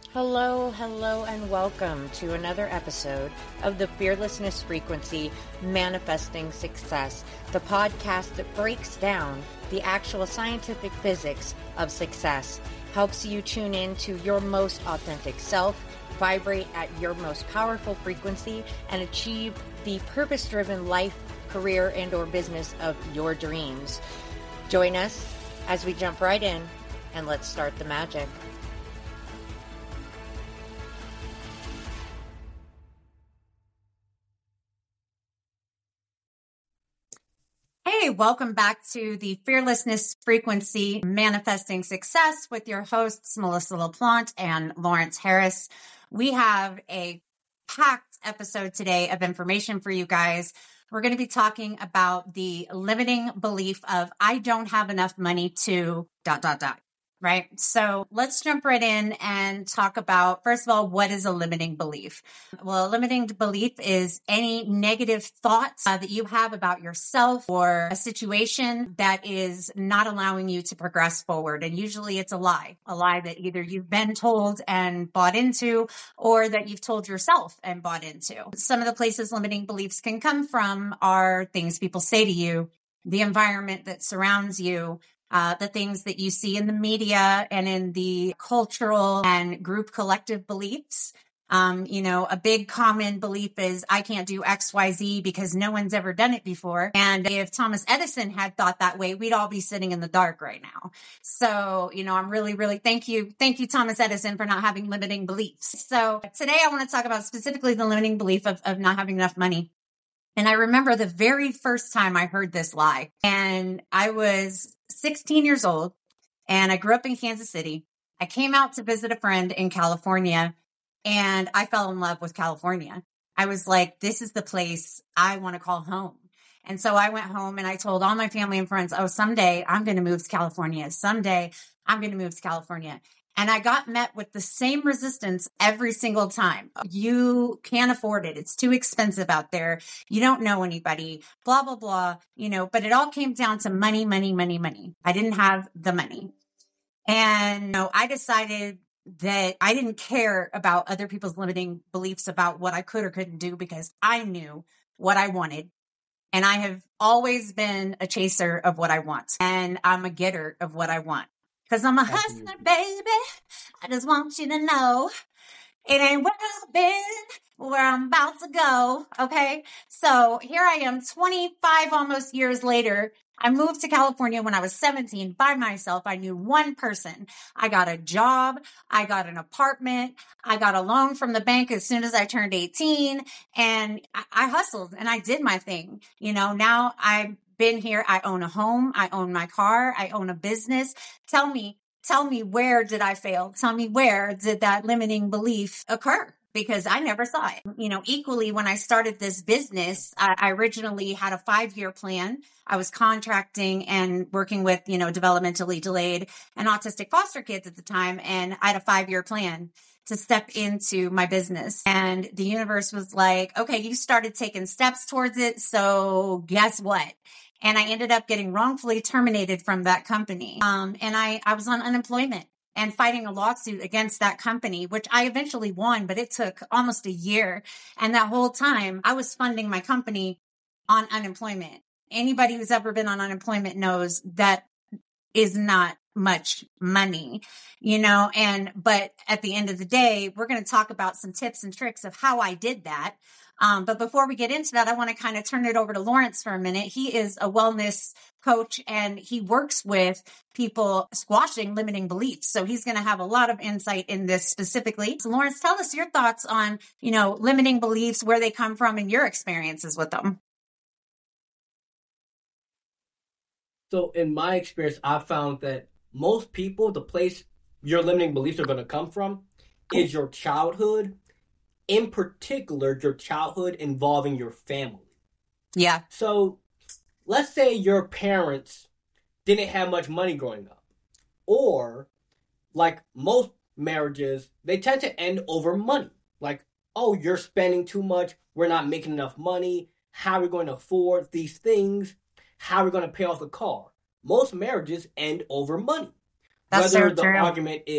Hello, hello, and welcome to another episode of the Fearlessness Frequency Manifesting Success, the podcast that breaks down the actual scientific physics of success, helps you tune in to your most authentic self, vibrate at your most powerful frequency, and achieve the purpose-driven life, career, and/or business of your dreams. Join us as we jump right in, and let's start the magic. Hey, welcome back to the Fearlessness Frequency Manifesting Success with your hosts, Melissa LaPlante and Lawrence Harris. We have a packed episode today of information for you guys. We're going to be talking about the limiting belief of I don't have enough money to ... Right? So let's jump right in and talk about, first of all, what is a limiting belief? Well, a limiting belief is any negative thoughts that you have about yourself or a situation that is not allowing you to progress forward. And usually it's a lie that either you've been told and bought into, or that you've told yourself and bought into. Some of the places limiting beliefs can come from are things people say to you, the environment that surrounds you, the things that you see in the media and in the cultural and group collective beliefs. A big common belief is I can't do XYZ because no one's ever done it before. And if Thomas Edison had thought that way, we'd all be sitting in the dark right now. So, I'm really thank you, Thomas Edison, for not having limiting beliefs. So today I want to talk about specifically the limiting belief of not having enough money. And I remember the very first time I heard this lie, and I was 16 years old, and I grew up in Kansas City. I came out to visit a friend in California, and I fell in love with California. I was like, this is the place I want to call home. And so I went home and I told all my family and friends, oh, someday I'm going to move to California. Someday I'm going to move to California. And I got met with the same resistance every single time. You can't afford it. It's too expensive out there. You don't know anybody, blah, blah, blah, but it all came down to money. I didn't have the money. And I decided that I didn't care about other people's limiting beliefs about what I could or couldn't do because I knew what I wanted. And I have always been a chaser of what I want. And I'm a getter of what I want. Because I'm a hustler, baby. I just want you to know it ain't where I've been, where I'm about to go. Okay. So here I am 25 almost years later. I moved to California when I was 17 by myself. I knew one person. I got a job. I got an apartment. I got a loan from the bank as soon as I turned 18. And I hustled and I did my thing. Now I've been here. I own a home. I own my car. I own a business. Tell me where did I fail? Tell me where did that limiting belief occur? Because I never saw it. Equally, when I started this business, I originally had a 5-year plan. I was contracting and working with, developmentally delayed and autistic foster kids at the time. And I had a 5-year plan to step into my business. And the universe was like, okay, you started taking steps towards it. So guess what? And I ended up getting wrongfully terminated from that company. And I was on unemployment and fighting a lawsuit against that company, which I eventually won, but it took almost a year. And that whole time I was funding my company on unemployment. Anybody who's ever been on unemployment knows that is not much money, but at the end of the day, we're going to talk about some tips and tricks of how I did that. But before we get into that, I want to kind of turn it over to Lawrence for a minute. He is a wellness coach and he works with people squashing limiting beliefs. So he's going to have a lot of insight in this specifically. So Lawrence, tell us your thoughts on, limiting beliefs, where they come from and your experiences with them. So in my experience, I've found that most people, the place your limiting beliefs are going to come from is your childhood. In particular, your childhood involving your family. Yeah. So let's say your parents didn't have much money growing up. Or, like most marriages, they tend to end over money. Like, oh, you're spending too much. We're not making enough money. How are we going to afford these things? How are we going to pay off the car? Most marriages end over money. That's Whether so the true. argument is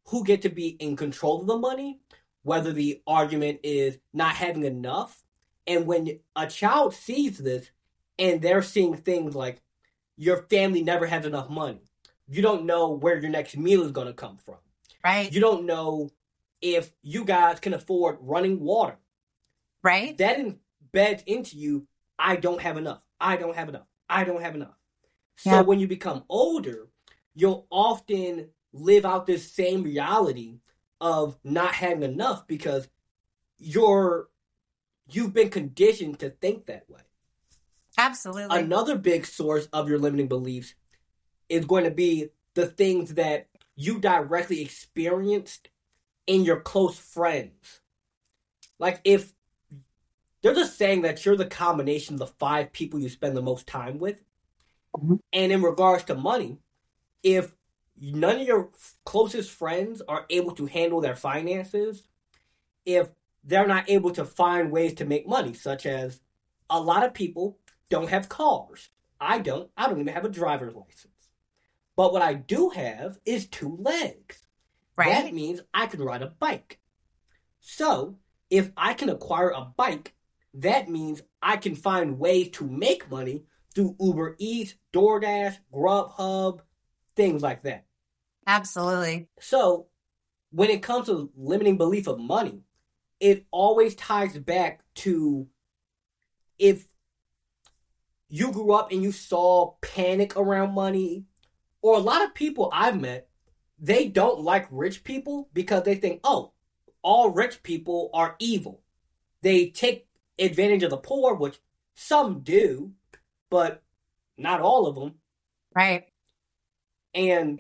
who get to be in control of the money, whether the argument is not having enough. And when a child sees this and they're seeing things like your family never has enough money, you don't know where your next meal is going to come from. Right. You don't know if you guys can afford running water. Right. That embeds into you, I don't have enough. I don't have enough. I don't have enough. So when you become older, you'll often live out this same reality of not having enough because you've been conditioned to think that way. Absolutely. Another big source of your limiting beliefs is going to be the things that you directly experienced in your close friends. Like if there's a saying that you're the combination of the 5 people you spend the most time with. Mm-hmm. And in regards to money, if none of your closest friends are able to handle their finances, if they're not able to find ways to make money, such as a lot of people don't have cars. I don't even have a driver's license. But what I do have is 2 legs. Right. That means I can ride a bike. So, if I can acquire a bike, that means I can find ways to make money through Uber Eats, DoorDash, Grubhub, things like that. Absolutely. So, when it comes to limiting belief of money, it always ties back to if you grew up and you saw panic around money, or a lot of people I've met, they don't like rich people because they think, oh, all rich people are evil. They take advantage of the poor, which some do, but not all of them. Right. And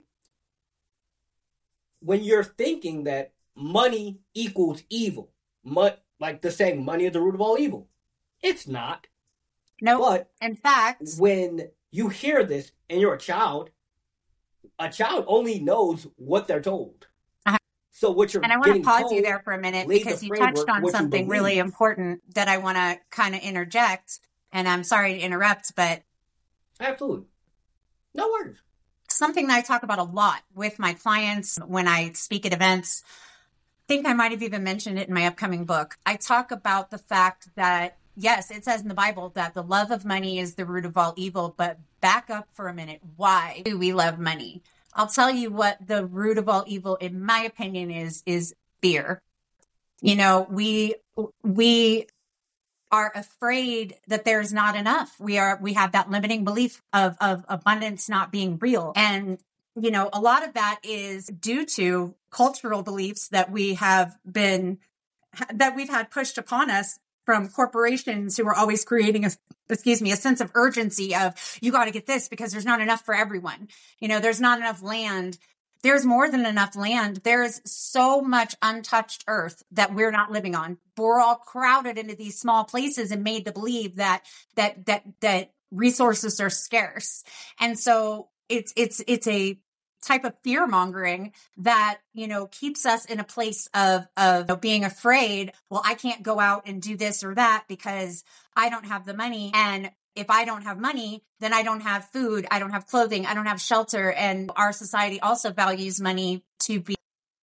when you're thinking that money equals evil, like the saying, money is the root of all evil, it's not. No, but in fact, when you hear this and you're a child only knows what they're told. So what you're and I want to pause you there for a minute because you touched on something really important that I want to kind of interject. And I'm sorry to interrupt, but absolutely, no worries. Something that I talk about a lot with my clients when I speak at events. I think I might have even mentioned it in my upcoming book. I talk about the fact that, yes, it says in the Bible that the love of money is the root of all evil, but back up for a minute. Why do we love money? I'll tell you what the root of all evil, in my opinion, is fear. You know, we are afraid that there's not enough. We have that limiting belief of abundance not being real. And, you know, a lot of that is due to cultural beliefs that we've had pushed upon us from corporations who are always creating a sense of urgency of, you got to get this because there's not enough for everyone. You know, there's not enough land. There's more than enough land. There's so much untouched earth that we're not living on. We're all crowded into these small places and made to believe that resources are scarce. And so it's a type of fear mongering that, you know, keeps us in a place of being afraid. Well, I can't go out and do this or that because I don't have the money. And if I don't have money, then I don't have food. I don't have clothing. I don't have shelter. And our society also values money to be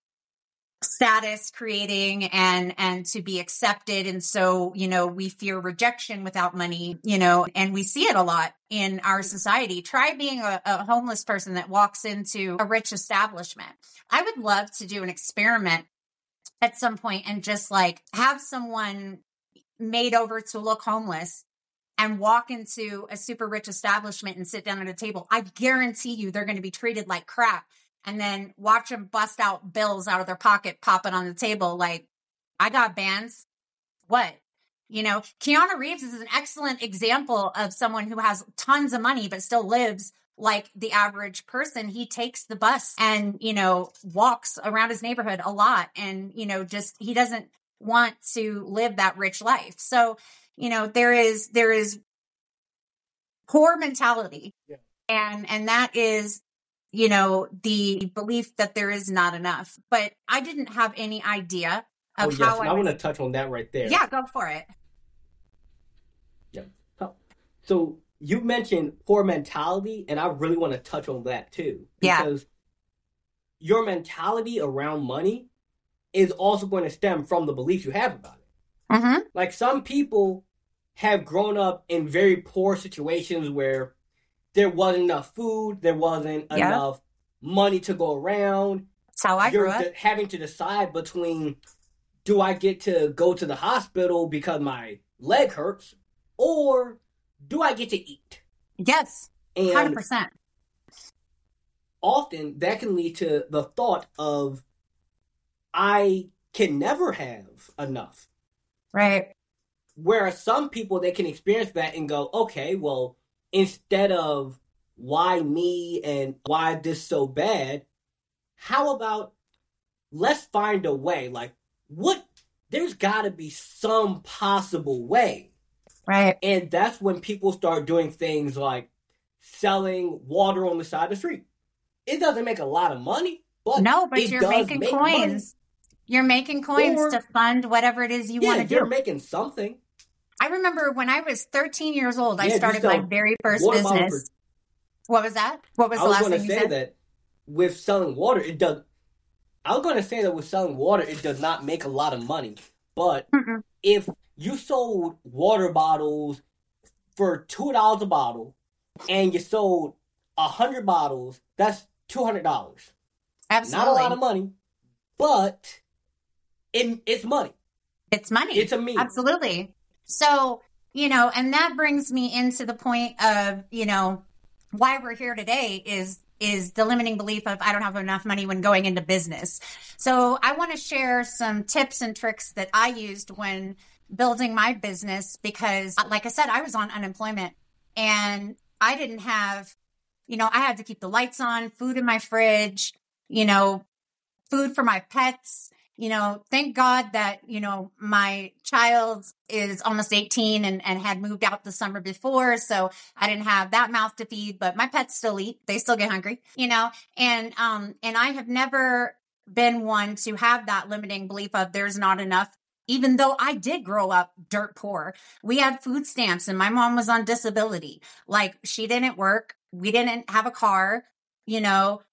status creating and to be accepted. And so, you know, we fear rejection without money, you know, and we see it a lot in our society. Try being a homeless person that walks into a rich establishment. I would love to do an experiment at some point and just like have someone made over to look homeless and walk into a super rich establishment and sit down at a table. I guarantee you they're going to be treated like crap. And then watch them bust out bills out of their pocket, popping on the table like, I got bands. What? You know, Keanu Reeves is an excellent example of someone who has tons of money, but still lives like the average person. He takes the bus and, you know, walks around his neighborhood a lot. And, you know, just, he doesn't want to live that rich life. So, you know, there is poor mentality. Yeah. And that is, you know, the belief that there is not enough. But I didn't have any idea of how I want to touch on that right there. Yeah, go for it. Yeah. So you mentioned poor mentality, and I really want to touch on that too. Because your mentality around money is also going to stem from the beliefs you have about it. Mm-hmm. Like some people have grown up in very poor situations where there wasn't enough food, there wasn't enough money to go around. That's how I grew up. You're having to decide between, do I get to go to the hospital because my leg hurts, or do I get to eat? Yes, 100%. Often that can lead to the thought of, I can never have enough. Right. Whereas some people, they can experience that and go, okay, well, instead of why me and why this so bad, how about let's find a way? Like, there's got to be some possible way. Right. And that's when people start doing things like selling water on the side of the street. It doesn't make a lot of money, but you're making coins. Money. You're making coins to fund whatever it is you want to do. You're making something. I remember when I was 13 years old, I started my very first business. What was that? What was the last thing you said? I was going to say that with selling water, it does not make a lot of money. But if you sold water bottles for $2 a bottle and you sold 100 bottles, that's $200. Absolutely. Not a lot of money, but it's money. It's money. It's a meal. Absolutely. So, and that brings me into the point of, why we're here today is the limiting belief of I don't have enough money when going into business. So I want to share some tips and tricks that I used when building my business because, like I said, I was on unemployment and I didn't have, I had to keep the lights on, food in my fridge, food for my pets. Thank God that, my child is almost 18 and had moved out the summer before. So I didn't have that mouth to feed, but my pets still eat. They still get hungry, and I have never been one to have that limiting belief of there's not enough, even though I did grow up dirt poor. We had food stamps and my mom was on disability. Like she didn't work. We didn't have a car, and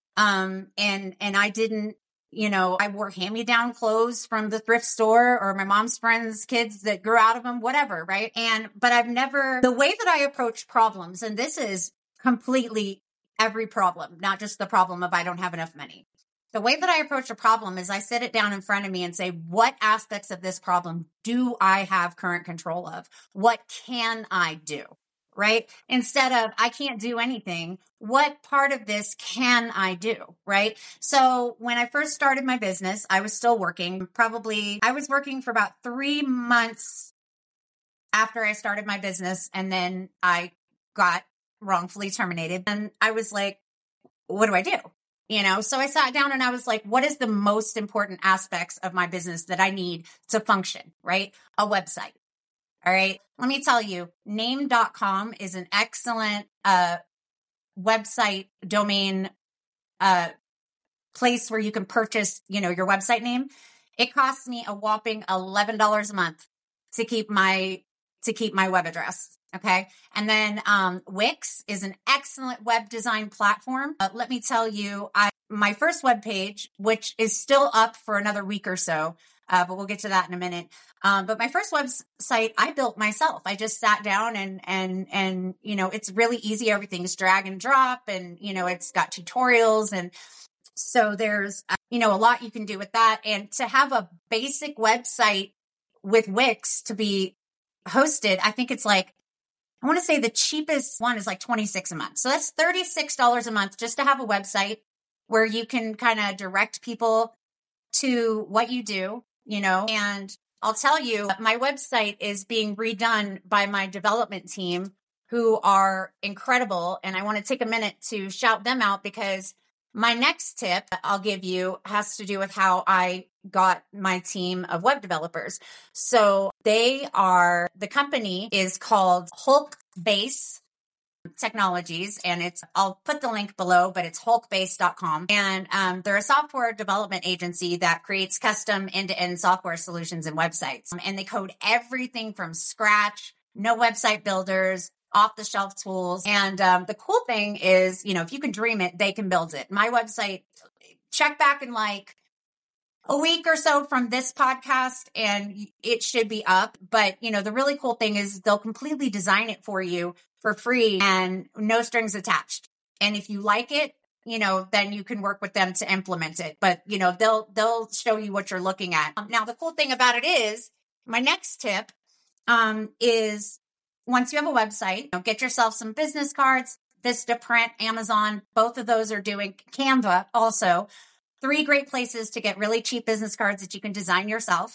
I didn't, I wore hand-me-down clothes from the thrift store or my mom's friends' kids that grew out of them, whatever, right? But the way that I approach problems, and this is completely every problem, not just the problem of I don't have enough money. The way that I approach a problem is I sit it down in front of me and say, what aspects of this problem do I have current control of? What can I do? Right? Instead of, I can't do anything, what part of this can I do? Right? So when I first started my business, I was still working. I was working for about 3 months after I started my business. And then I got wrongfully terminated. And I was like, what do I do? So I sat down and I was like, what is the most important aspects of my business that I need to function? Right? A website. All right. Let me tell you, name.com is an excellent website domain place where you can purchase, your website name. It costs me a whopping $11 a month to keep my web address. Okay. And then Wix is an excellent web design platform. Let me tell you, my first web page, which is still up for another week or so, but we'll get to that in a minute. But my first website I built myself. I just sat down and it's really easy. Everything's drag and drop and, it's got tutorials. And so there's, a lot you can do with that. And to have a basic website with Wix to be hosted, I think it's like, I want to say the cheapest one is like $26 a month. So that's $36 a month just to have a website where you can kind of direct people to what you do, and I'll tell you, my website is being redone by my development team who are incredible. And I want to take a minute to shout them out because my next tip I'll give you has to do with how I got my team of web developers. So the company is called Hulkbase Technologies, and I'll put the link below, but it's hulkbase.com. And they're a software development agency that creates custom end-to-end software solutions and websites. And they code everything from scratch, no website builders, off-the-shelf tools. And the cool thing is, if you can dream it, they can build it. My website check back in like a week or so from this podcast and it should be up. But, the really cool thing is they'll completely design it for you for free and no strings attached. And if you like it, then you can work with them to implement it. But, they'll show you what you're looking at. Now, the cool thing about it is my next tip is once you have a website, get yourself some business cards, Vistaprint, Amazon, both of those are doing Canva also. 3 great places to get really cheap business cards that you can design yourself.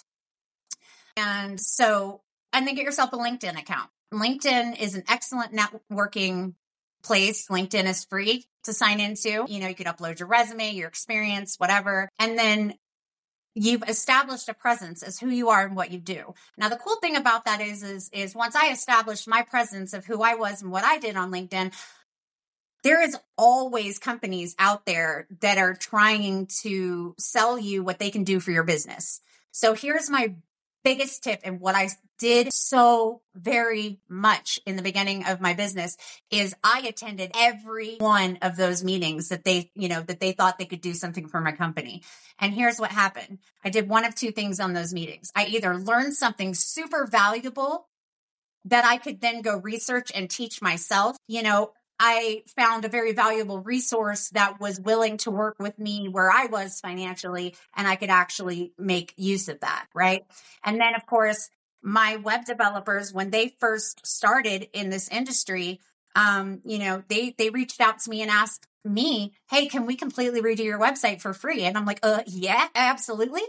And then get yourself a LinkedIn account. LinkedIn is an excellent networking place. LinkedIn is free to sign into. You could upload your resume, your experience, whatever. And then you've established a presence as who you are and what you do. Now, the cool thing about that is once I established my presence of who I was and what I did on LinkedIn, there is always companies out there that are trying to sell you what they can do for your business. So here's my biggest tip, and what I did so very much in the beginning of my business is I attended every one of those meetings that they thought they could do something for my company. And here's what happened. I did one of 2 things on those meetings. I either learned something super valuable that I could then go research and teach myself. I found a very valuable resource that was willing to work with me where I was financially, and I could actually make use of that, right? And then, of course, my web developers, when they first started in this industry, they reached out to me and asked me, hey, can we completely redo your website for free? And I'm like, yeah, absolutely.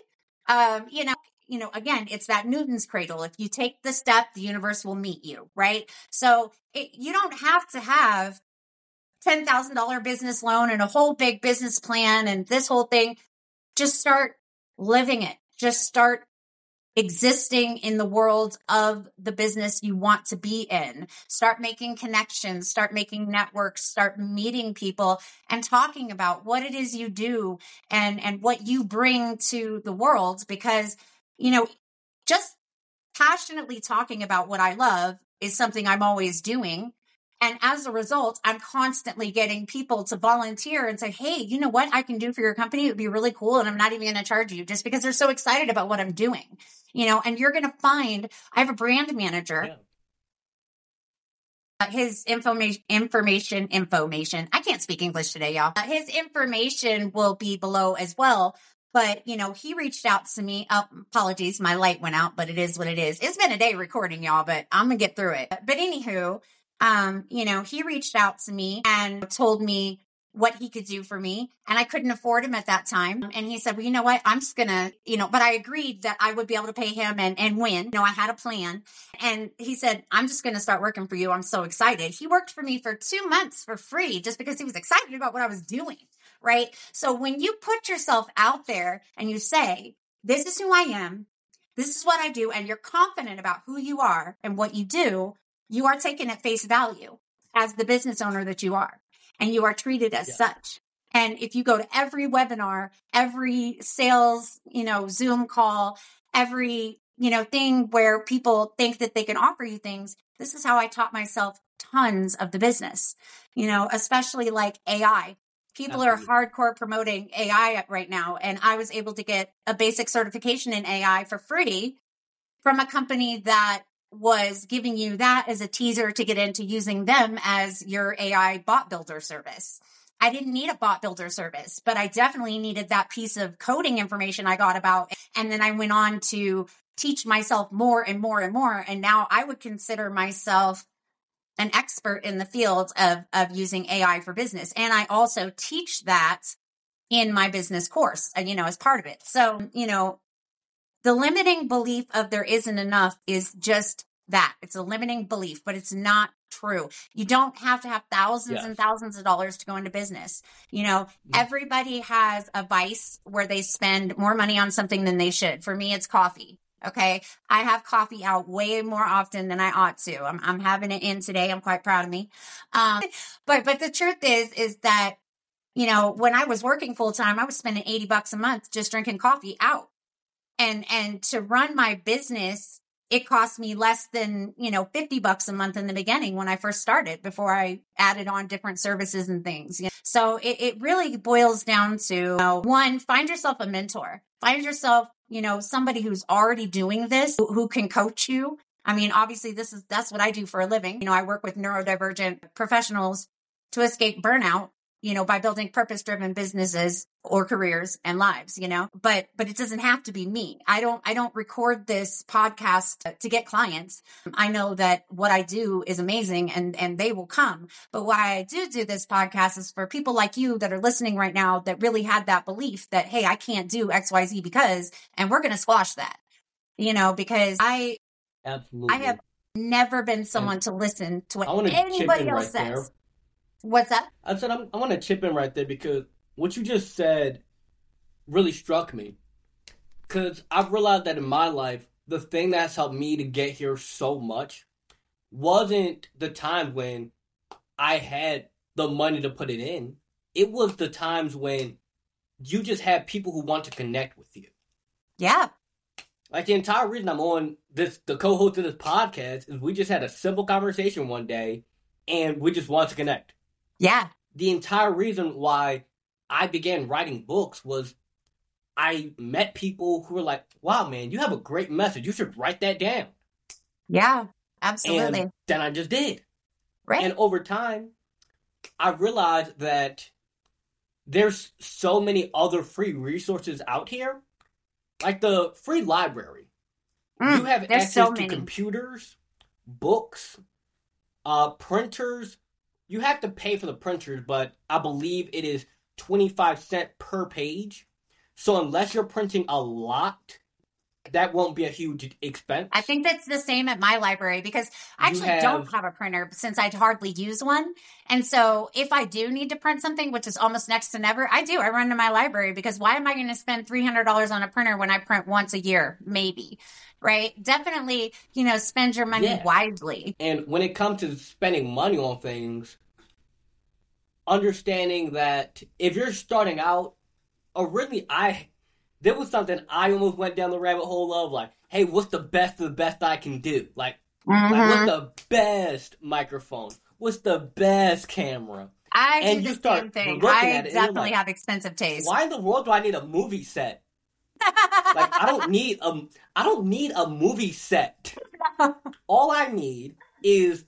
Again, it's that Newton's cradle. If you take the step, the universe will meet you, right? So you don't have to have $10,000 business loan and a whole big business plan and this whole thing. Just start living it. Just start existing in the world of the business you want to be in. Start making connections, start making networks, start meeting people and talking about what it is you do and what you bring to the world. Because just passionately talking about what I love is something I'm always doing. And as a result, I'm constantly getting people to volunteer and say, hey, you know what I can do for your company? It would be really cool. And I'm not even going to charge you just because they're so excited about what I'm doing, and you're going to find I have a brand manager. Yeah. His information. I can't speak English today, y'all. His information will be below as well. But, he reached out to me. Oh, apologies, my light went out, but it is what it is. It's been a day recording, y'all, but I'm going to get through it. But anywho, he reached out to me and told me what he could do for me. And I couldn't afford him at that time. And he said, well, you know what? I'm just going to, but I agreed that I would be able to pay him and win. I had a plan. And he said, I'm just going to start working for you. I'm so excited. He worked for me for 2 months for free just because he was excited about what I was doing. Right? So when you put yourself out there and you say, this is who I am, this is what I do, and you're confident about who you are and what you do, you are taken at face value as the business owner that you are, and you are treated as such. And if you go to every webinar, every sales, Zoom call, every, thing where people think that they can offer you things, this is how I taught myself tons of the business, especially like AI. People are hardcore promoting AI right now. And I was able to get a basic certification in AI for free from a company that was giving you that as a teaser to get into using them as your AI bot builder service. I didn't need a bot builder service, but I definitely needed that piece of coding information I got about. And then I went on to teach myself more and more and more. And now I would consider myself an expert in the field of using AI for business. And I also teach that in my business course, as part of it. So, the limiting belief of there isn't enough is just that. It's a limiting belief, but it's not true. You don't have to have thousands and thousands of dollars to go into business. Everybody has a vice where they spend more money on something than they should. For me, it's coffee. Okay. I have coffee out way more often than I ought to. I'm having it in today. I'm quite proud of me. But the truth is that, when I was working full time, I was spending $80 a month just drinking coffee out. And to run my business, it cost me less than, $50 a month in the beginning when I first started, before I added on different services and things. So it really boils down to, one, find yourself a mentor. Find yourself, somebody who's already doing this, who can coach you. I mean, obviously that's what I do for a living. I work with neurodivergent professionals to escape burnout, by building purpose-driven businesses or careers and lives, but it doesn't have to be me. I don't record this podcast to get clients. I know that what I do is amazing and they will come. But why I do this podcast is for people like you that are listening right now that really had that belief that, hey, I can't do XYZ and we're going to squash that, because I have never been someone to listen to what anybody else says. There. What's that? I said I want to chip in right there because what you just said really struck me. Because I've realized that in my life, the thing that's helped me to get here so much wasn't the time when I had the money to put it in. It was the times when you just had people who want to connect with you. Yeah. Like, the entire reason I'm on the co-host of this podcast is we just had a simple conversation one day and we just wanted to connect. Yeah. The entire reason why I began writing books was I met people who were like, wow, man, you have a great message. You should write that down. Yeah, absolutely. And then I just did. Right. And over time, I realized that there's so many other free resources out here. Like the free library. You have access to computers, books, printers. You have to pay for the printers, but I believe it is 25 cents per page. So unless you're printing a lot, that won't be a huge expense. I think that's the same at my library because I actually don't have a printer since I hardly use one. And so if I do need to print something, which is almost next to never, I run to my library because why am I going to spend $300 on a printer when I print once a year? Maybe. Right? Definitely, spend your money wisely. And when it comes to spending money on things, understanding that if you're starting out, there was something I almost went down the rabbit hole of, like, hey, what's the best of the best I can do? Like what's the best microphone? What's the best camera? I do the same thing. I definitely have expensive taste. Why in the world do I need a movie set? Like, I don't need a movie set. All I need is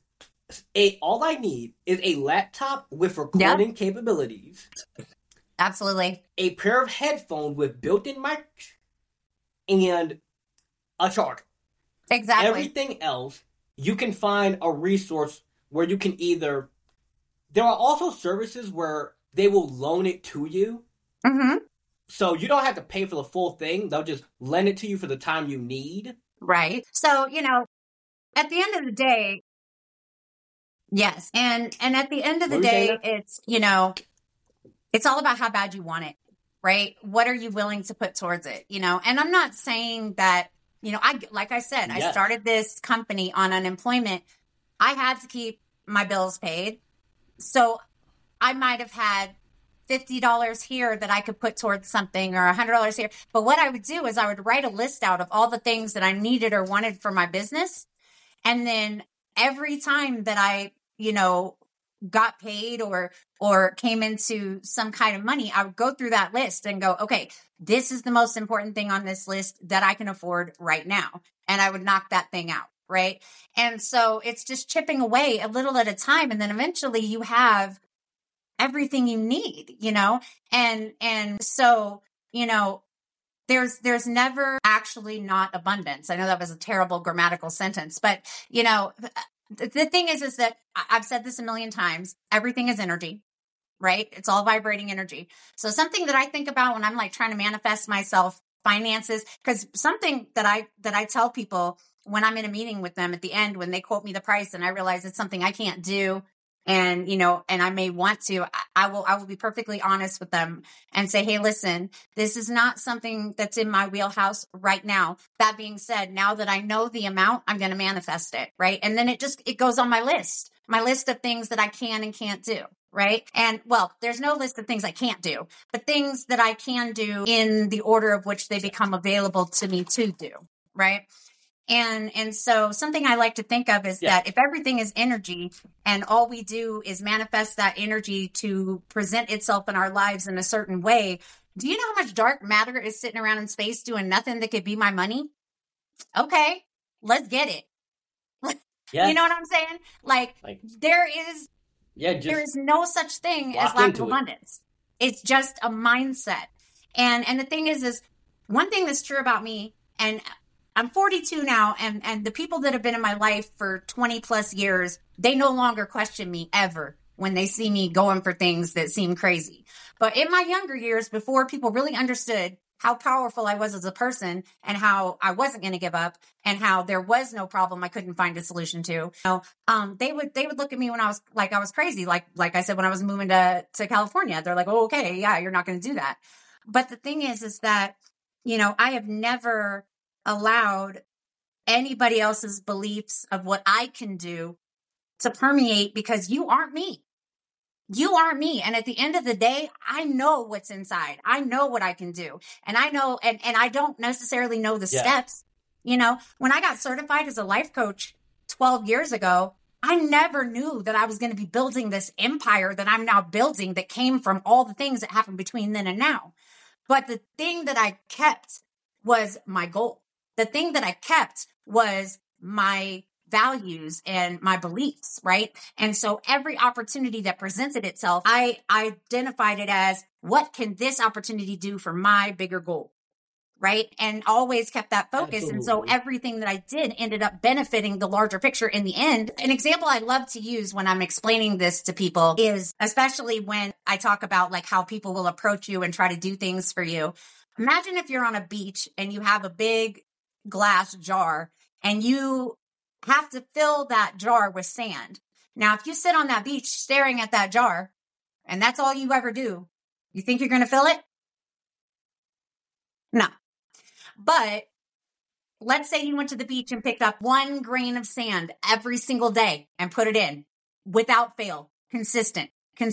a laptop with recording capabilities. Absolutely. A pair of headphones with built-in mics and a charger. Exactly. Everything else, you can find a resource where you can either... There are also services where they will loan it to you. Mm-hmm. So you don't have to pay for the full thing. They'll just lend it to you for the time you need. Right. So, at the end of the day, yes. And at the end of the day, it's, it's all about how bad you want it, right? What are you willing to put towards it, And I'm not saying that, like I said, I started this company on unemployment. I had to keep my bills paid. So I might have had $50 here that I could put towards something or $100 here. But what I would do is I would write a list out of all the things that I needed or wanted for my business. And then every time that I, got paid or came into some kind of money, I would go through that list and go, okay, this is the most important thing on this list that I can afford right now. And I would knock that thing out. Right. And so it's just chipping away a little at a time. And then eventually you have everything you need, and so, there's never actually not abundance. I know that was a terrible grammatical sentence, but the thing is that I've said this a million times, everything is energy, right? It's all vibrating energy. So something that I think about when I'm like trying to manifest myself finances, because something that I tell people when I'm in a meeting with them at the end, when they quote me the price and I realize it's something I can't do, and, and I may want to, I will be perfectly honest with them and say, hey, listen, this is not something that's in my wheelhouse right now. That being said, now that I know the amount, I'm going to manifest it. Right. And then it goes on my list of things that I can and can't do. Right. And there's no list of things I can't do, but things that I can do in the order of which they become available to me to do. Right. And so something I like to think of is that if everything is energy and all we do is manifest that energy to present itself in our lives in a certain way, do you know how much dark matter is sitting around in space doing nothing that could be my money? Okay, let's get it. You know what I'm saying? Like there is no such thing as lack of abundance. It's just a mindset. And the thing is one thing that's true about me, and I'm 42 now, and the people that have been in my life for 20 plus years, they no longer question me ever when they see me going for things that seem crazy. But in my younger years, before people really understood how powerful I was as a person and how I wasn't going to give up and how there was no problem I couldn't find a solution to, they would look at me when I was crazy. Like I said, when I was moving to California, they're like, oh, okay, yeah, you're not going to do that. But the thing is that, I have never allowed anybody else's beliefs of what I can do to permeate, because you aren't me. You aren't me. And at the end of the day, I know what's inside. I know what I can do. And I know, and I don't necessarily know the steps. When I got certified as a life coach 12 years ago, I never knew that I was going to be building this empire that I'm now building that came from all the things that happened between then and now. But the thing that I kept was my goal. The thing that I kept was my values and my beliefs, right? And so every opportunity that presented itself, I identified it as, what can this opportunity do for my bigger goal, right? And always kept that focus. Absolutely. And so everything that I did ended up benefiting the larger picture in the end. An example I love to use when I'm explaining this to people is, especially when I talk about like how people will approach you and try to do things for you. Imagine if you're on a beach and you have a big glass jar and you have to fill that jar with sand. Now, if you sit on that beach staring at that jar and that's all you ever do, you think you're going to fill it? No. But let's say you went to the beach and picked up 1 grain of sand every single day and put it in without fail. Consistent.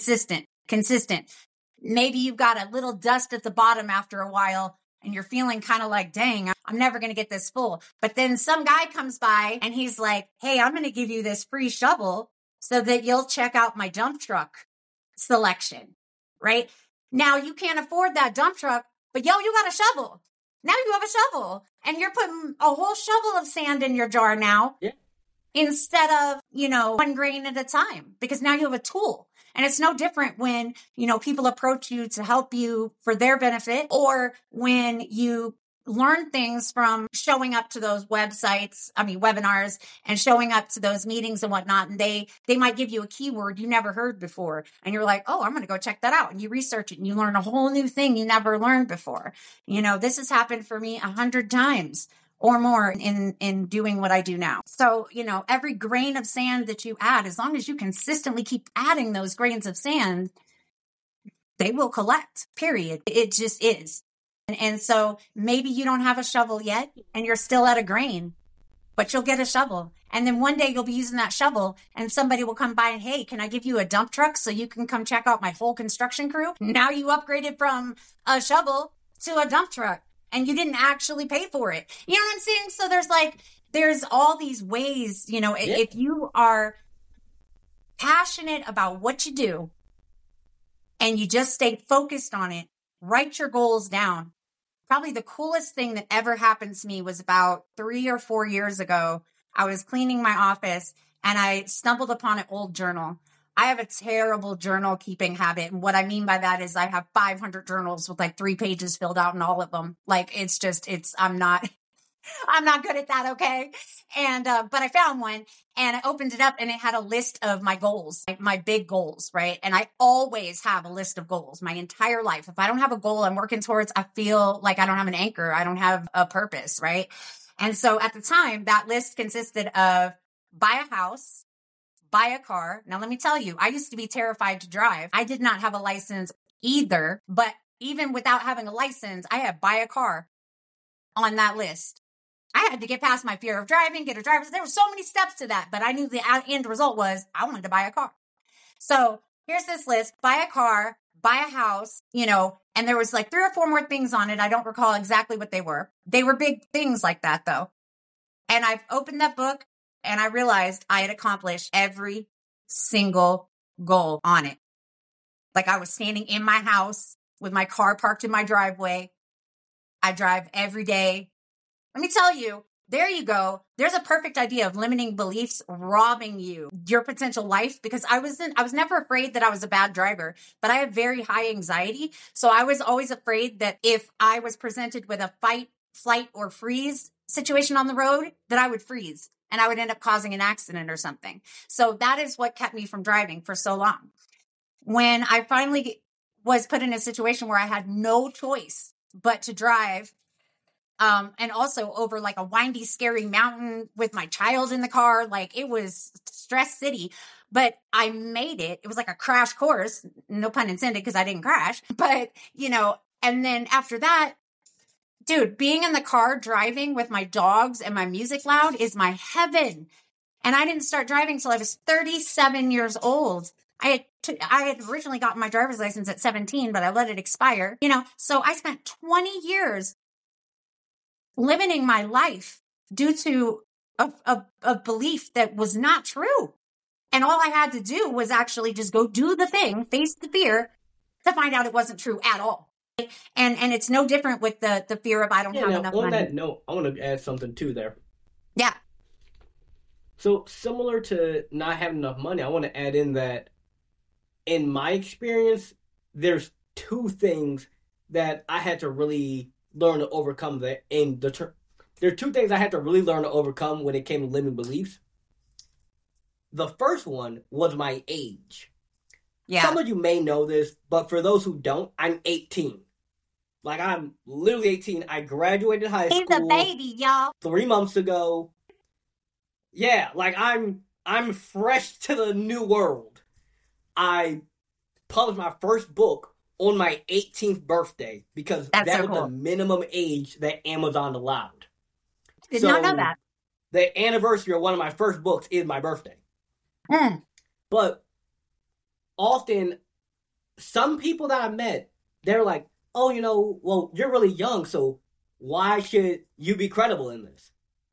Maybe you've got a little dust at the bottom after a while and you're feeling kind of like, dang, I'm never going to get this full. But then some guy comes by and he's like, hey, I'm going to give you this free shovel so that you'll check out my dump truck selection, right? Now you can't afford that dump truck, but you got a shovel. Now you have a shovel and you're putting a whole shovel of sand in your jar now instead of, 1 grain at a time, because now you have a tool. And it's no different when, people approach you to help you for their benefit, or when you learn things from showing up to those webinars and showing up to those meetings and whatnot. And they might give you a keyword you never heard before. And you're like, oh, I'm going to go check that out. And you research it and you learn a whole new thing you never learned before. This has happened for me 100 times or more in doing what I do now. So, every grain of sand that you add, as long as you consistently keep adding those grains of sand, they will collect, period. It just is. And so maybe you don't have a shovel yet and you're still at a grain, but you'll get a shovel. And then one day you'll be using that shovel and somebody will come by and, hey, can I give you a dump truck so you can come check out my whole construction crew? Now you upgraded from a shovel to a dump truck and you didn't actually pay for it. You know what I'm saying? So there's all these ways, if you are passionate about what you do and you just stay focused on it, write your goals down. Probably the coolest thing that ever happened to me was about 3 or 4 years ago. I was cleaning my office and I stumbled upon an old journal. I have a terrible journal keeping habit. And what I mean by that is I have 500 journals with like 3 pages filled out in all of them. Like I'm not good at that. Okay. And, but I found one and I opened it up and it had a list of my goals, like my big goals. Right. And I always have a list of goals my entire life. If I don't have a goal I'm working towards, I feel like I don't have an anchor. I don't have a purpose. Right. And so at the time that list consisted of buy a house, buy a car. Now, let me tell you, I used to be terrified to drive. I did not have a license either, but even without having a license, I had buy a car on that list. I had to get past my fear of driving, get a driver's. There were so many steps to that, but I knew the end result was I wanted to buy a car. So here's this list: buy a car, buy a house, and there was like 3 or 4 more things on it. I don't recall exactly what they were. They were big things like that though. And I've opened that book and I realized I had accomplished every single goal on it. Like I was standing in my house with my car parked in my driveway. I drive every day. Let me tell you, there you go. There's a perfect idea of limiting beliefs robbing you your potential life, because I was never afraid that I was a bad driver, but I have very high anxiety. So I was always afraid that if I was presented with a fight, flight, or freeze situation on the road, that I would freeze and I would end up causing an accident or something. So that is what kept me from driving for so long. When I finally was put in a situation where I had no choice but to drive, and also over like a windy, scary mountain with my child in the car, like it was stress city, but I made it. It was like a crash course, no pun intended, because I didn't crash, but and then after that, dude, being in the car driving with my dogs and my music loud is my heaven. And I didn't start driving till I was 37 years old. I had originally gotten my driver's license at 17, but I let it expire, so I spent 20 years limiting my life due to a belief that was not true. And all I had to do was actually just go do the thing, face the fear, to find out it wasn't true at all. And it's no different with the fear of I don't have enough money. On that note, I want to add something too there. Yeah. So similar to not having enough money, I want to add in that in my experience, there's two things that I had to really learn to overcome. There are two things I had to really learn to overcome when it came to limiting beliefs. The first one was my age. Yeah. Some of you may know this, but for those who don't, I'm 18. Like, I'm literally 18. I graduated high school. He's a baby, y'all. 3 months ago. Yeah, like I'm fresh to the new world. I published my first book on my 18th birthday because that was cool. The minimum age that Amazon allowed. Did not know that. The anniversary of one of my first books is my birthday. But often, some people that I met, they're like, oh, well, you're really young, so why should you be credible in this?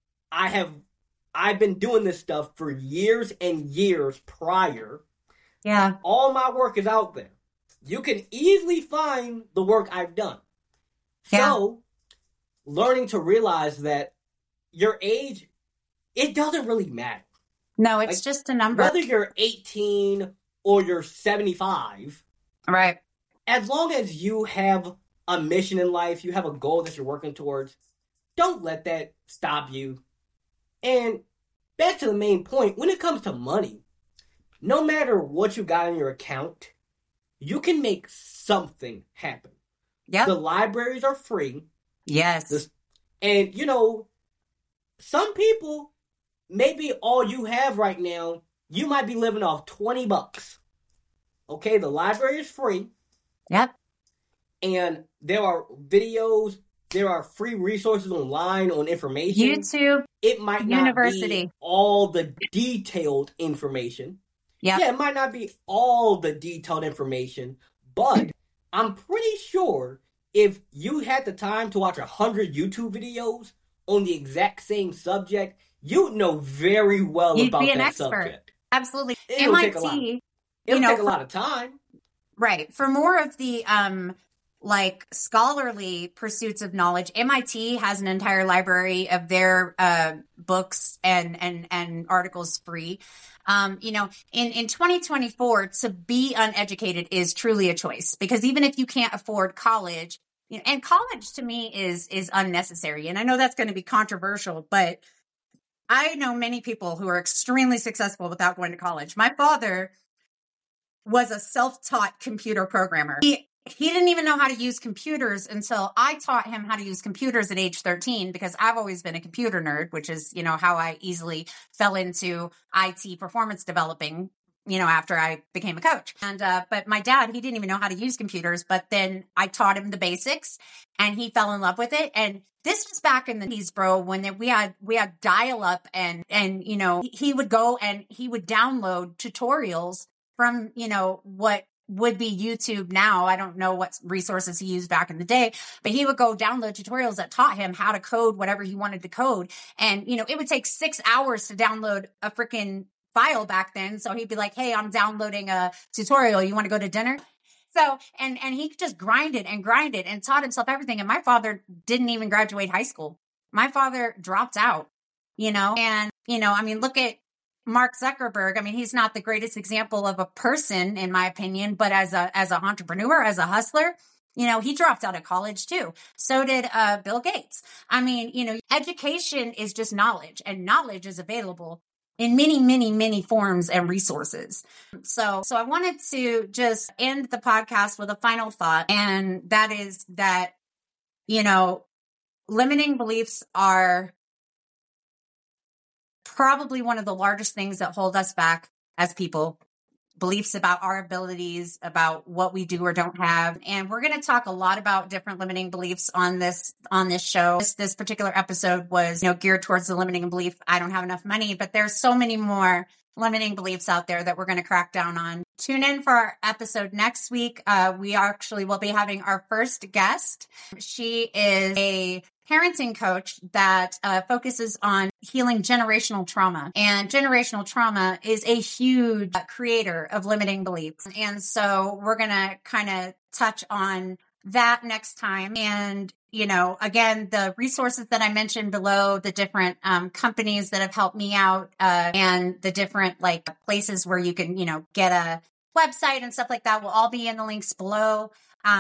I've been doing this stuff for years and years prior. Yeah. All my work is out there. You can easily find the work I've done. Yeah. So, learning to realize that your age, it doesn't really matter. No, it's just a number. Whether you're 18 or you're 75. Right. As long as you have a mission in life, you have a goal that you're working towards, don't let that stop you. And back to the main point, when it comes to money, no matter what you got in your account, you can make something happen. Yeah. The libraries are free. Yes. And, some people, maybe all you have right now, you might be living off $20. Okay, the library is free. Yep. And there are videos, there are free resources online on information. YouTube. It might not be all the detailed information. Yep. Yeah, it might not be all the detailed information, but I'm pretty sure if you had the time to watch 100 YouTube videos on the exact same subject, you'd know very well You'd about be an that expert. Subject. Absolutely. It'll take a lot of time. Right. For more of the scholarly pursuits of knowledge, MIT has an entire library of their books and articles free. In 2024, to be uneducated is truly a choice, because even if you can't afford college, and college to me is unnecessary. And I know that's going to be controversial, but I know many people who are extremely successful without going to college. My father was a self-taught computer programmer. He didn't even know how to use computers until I taught him how to use computers at age 13, because I've always been a computer nerd, which is, how I easily fell into IT performance developing, after I became a coach. And, but my dad, he didn't even know how to use computers, but then I taught him the basics and he fell in love with it. And this was back in the 90s, bro, when we had dial up and, he would go and he would download tutorials from, what would be YouTube now. I don't know what resources he used back in the day, but he would go download tutorials that taught him how to code whatever he wanted to code. And, it would take 6 hours to download a freaking file back then. So he'd be like, hey, I'm downloading a tutorial. You want to go to dinner? So, and he just grinded and taught himself everything. And my father didn't even graduate high school. My father dropped out, and, look at Mark Zuckerberg. He's not the greatest example of a person, in my opinion, but as an entrepreneur, as a hustler, he dropped out of college too. So did Bill Gates. Education is just knowledge, and knowledge is available in many, many, many forms and resources. So I wanted to just end the podcast with a final thought, and that is that, limiting beliefs are probably one of the largest things that hold us back as people. Beliefs about our abilities, about what we do or don't have. And we're going to talk a lot about different limiting beliefs on this show. This particular episode was, geared towards the limiting belief, I don't have enough money, but there's so many more limiting beliefs out there that we're going to crack down on. Tune in for our episode next week. We actually will be having our first guest. She is a parenting coach that focuses on healing generational trauma. And generational trauma is a huge creator of limiting beliefs. And so we're going to kind of touch on that next time. And, again, the resources that I mentioned below, the different companies that have helped me out, and the different places where you can, get a website and stuff like that will all be in the links below.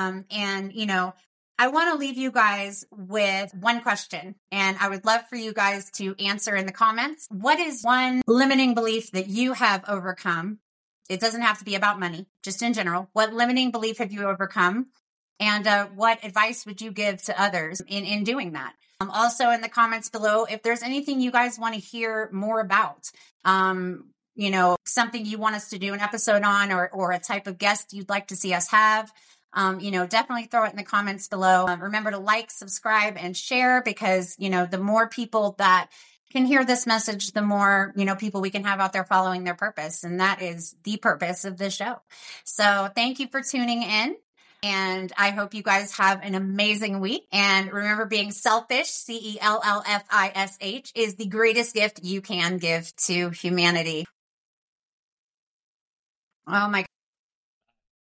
I want to leave you guys with one question, and I would love for you guys to answer in the comments. What is one limiting belief that you have overcome? It doesn't have to be about money, just in general. What limiting belief have you overcome? And what advice would you give to others in doing that? Also in the comments below, if there's anything you guys want to hear more about, something you want us to do an episode on, or a type of guest you'd like to see us have, definitely throw it in the comments below. Remember to like, subscribe, and share, because, the more people that can hear this message, the more, people we can have out there following their purpose. And that is the purpose of this show. So thank you for tuning in. And I hope you guys have an amazing week. And remember, being selfish, CELLFISH, is the greatest gift you can give to humanity. Oh my